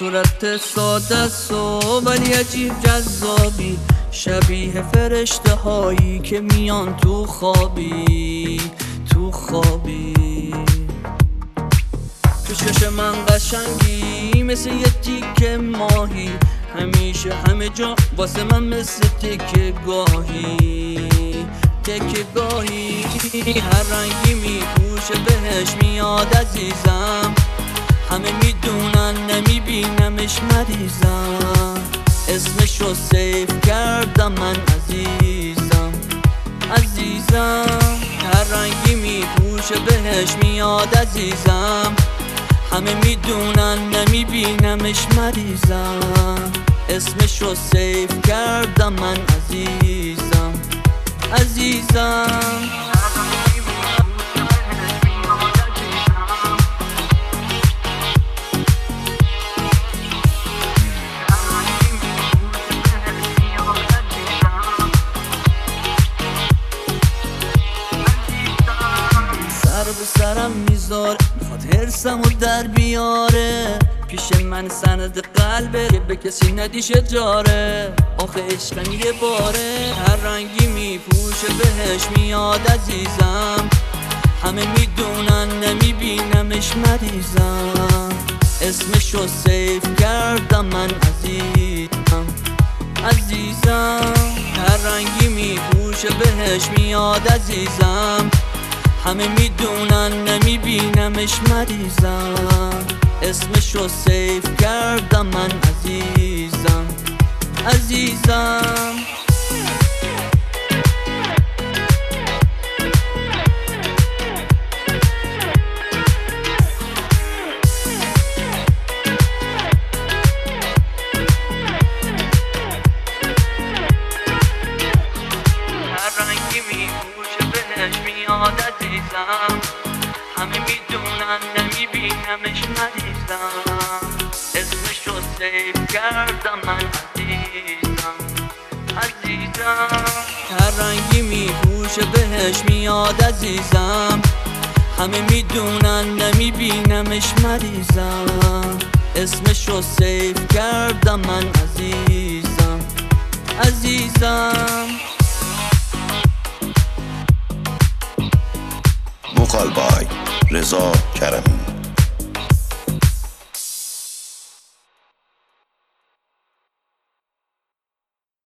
صورت ساده است ولی عجیب جذابی، شبیه فرشته هایی که میان تو خوابی. تو چشم من قشنگی مثل یه تیکه ماهی، همیشه همه جا واسه من مثل تکه گاهی. هر رنگی میپوشه بهش میاد عزیزم، همه میدونن نمیبینمش مریضم. اسمشو سیف کردم من عزیزم. هر رنگی میپوشه بهش میاد عزیزم، همه میدونن نمیبینمش مریضم. اسمشو سیف کردم من عزیزم. سر به سرم میذاره میخواد حرسمو در بیاره، پیش من سند قلبه که به کسی ندیش جاره. آخه عشقم یه باره، هر رنگی میپوشه بهش میاد عزیزم، همه میدونن نمیبینمش مریضم. اسمشو سیف کردم من عزیزم. هر رنگی میپوشه بهش میاد عزیزم، همه میدونن نمیبینمش مریضم. اسمشو سیف کردم من عزیزم. هر رنگی میپوشه بهش میاد عزیزم، همه میدونن نمیبینمش مریضم. اسمشو سیف کردم من عزیزم. هر رنگی میپوشه بهش میاد عزیزم، همه میدونن نمیبینمش مریضم. اسمشو سیف کردم من عزیزم. وکال بای رضا کرمی.